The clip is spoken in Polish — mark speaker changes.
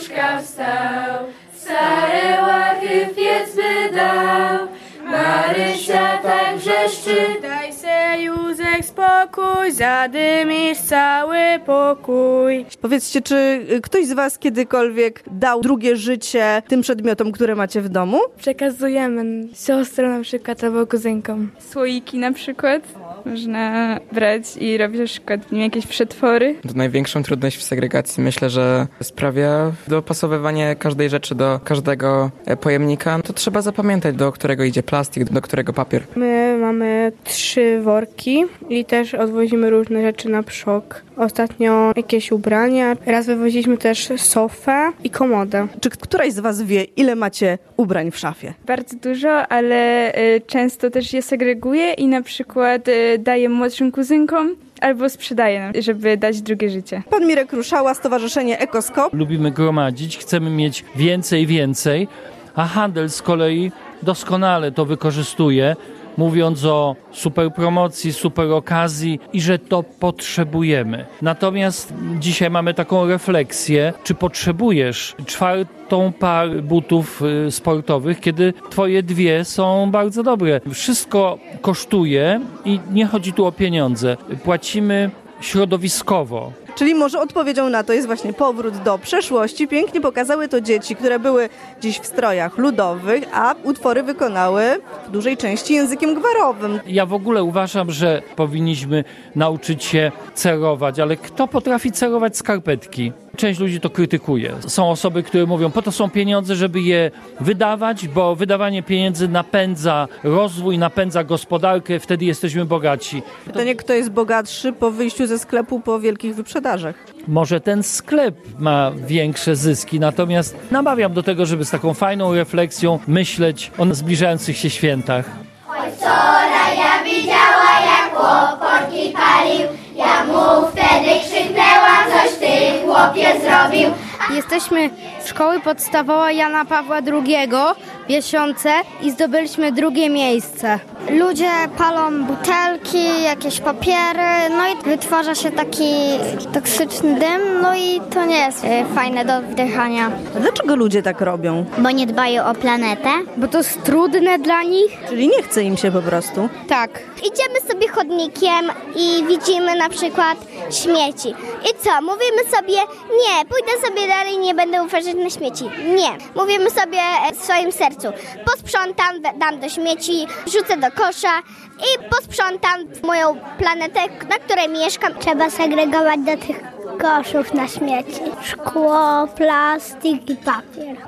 Speaker 1: łóżka wstał, stare łachy w piec by dał. Marysia tak wrzeszczy:
Speaker 2: daj se, Józek, spokój, zadymisz cały pokój.
Speaker 3: Powiedzcie, czy ktoś z was kiedykolwiek dał drugie życie tym przedmiotom, które macie w domu?
Speaker 2: Przekazujemy siostrą na przykład albo kuzynkom.
Speaker 4: Słoiki na przykład można brać i robić na przykład w nim jakieś przetwory.
Speaker 5: Największą trudność w segregacji myślę, że sprawia dopasowywanie każdej rzeczy do każdego pojemnika. To trzeba zapamiętać, do którego idzie plastik, do którego papier.
Speaker 2: My mamy 3 worki i też odwozimy różne rzeczy na przok. Ostatnio jakieś ubrania. Raz wywoziliśmy też sofę i komodę.
Speaker 3: Czy któraś z was wie, ile macie ubrań w szafie?
Speaker 4: Bardzo dużo, ale często też je segreguję i na przykład daję młodszym kuzynkom albo sprzedaję, żeby dać drugie życie.
Speaker 3: Pan Mirek Ruszała, Stowarzyszenie Ekoskop.
Speaker 6: Lubimy gromadzić, chcemy mieć więcej, a handel z kolei doskonale to wykorzystuje, mówiąc o super promocji, super okazji i że to potrzebujemy. Natomiast dzisiaj mamy taką refleksję, czy potrzebujesz 4. par butów sportowych, kiedy twoje 2 są bardzo dobre. Wszystko kosztuje i nie chodzi tu o pieniądze. Płacimy środowiskowo.
Speaker 3: Czyli może odpowiedzią na to jest właśnie powrót do przeszłości. Pięknie pokazały to dzieci, które były dziś w strojach ludowych, a utwory wykonały w dużej części językiem gwarowym.
Speaker 6: Ja w ogóle uważam, że powinniśmy nauczyć się cerować, ale kto potrafi cerować skarpetki? Część ludzi to krytykuje. Są osoby, które mówią, po to są pieniądze, żeby je wydawać, bo wydawanie pieniędzy napędza rozwój, napędza gospodarkę, wtedy jesteśmy bogaci.
Speaker 3: Pytanie, kto jest bogatszy po wyjściu ze sklepu po wielkich wyprzedażach?
Speaker 6: Może ten sklep ma większe zyski, natomiast namawiam do tego, żeby z taką fajną refleksją myśleć o zbliżających się świętach.
Speaker 1: Oj, wczoraj ja widziała, jak chłop portki palił. Ja mu wtedy krzyknęłam, coś ty, chłopie, zrobił.
Speaker 7: Jesteśmy w szkoły podstawowej Jana Pawła II w Jasionce i zdobyliśmy 2. miejsce.
Speaker 8: Ludzie palą butelki, jakieś papiery, no i wytwarza się taki toksyczny dym, no i to nie jest fajne do wdychania.
Speaker 3: A dlaczego ludzie tak robią?
Speaker 8: Bo nie dbają o planetę.
Speaker 7: Bo to jest trudne dla nich.
Speaker 3: Czyli nie chce im się po prostu.
Speaker 7: Tak.
Speaker 8: Idziemy sobie chodnikiem i widzimy na przykład śmieci. I co? Mówimy sobie, nie, pójdę sobie dalej, nie będę uważać na śmieci. Nie. Mówimy sobie w swoim sercu, posprzątam, dam do śmieci, rzucę do kosza i posprzątam moją planetę, na której mieszkam. Trzeba segregować do tych koszów na śmieci. Szkło, plastik i papier.